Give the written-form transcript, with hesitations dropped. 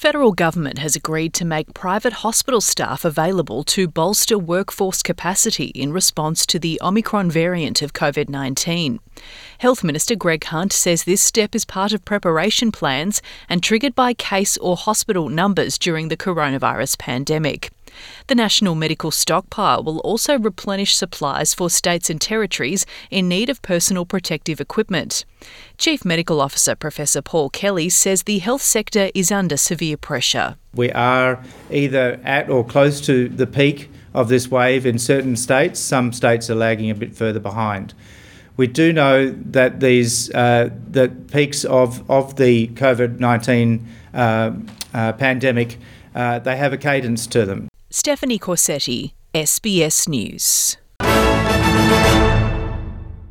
federal government has agreed to make private hospital staff available to bolster workforce capacity in response to the Omicron variant of COVID-19. Health Minister Greg Hunt says this step is part of preparation plans and triggered by case or hospital numbers during the coronavirus pandemic. The National Medical Stockpile will also replenish supplies for states and territories in need of personal protective equipment. Chief Medical Officer Professor Paul Kelly says the health sector is under severe pressure. We are either at or close to the peak of this wave in certain states. Some states are lagging a bit further behind. We do know that the peaks of the COVID-19 pandemic, they have a cadence to them. Stephanie Corsetti, SBS News.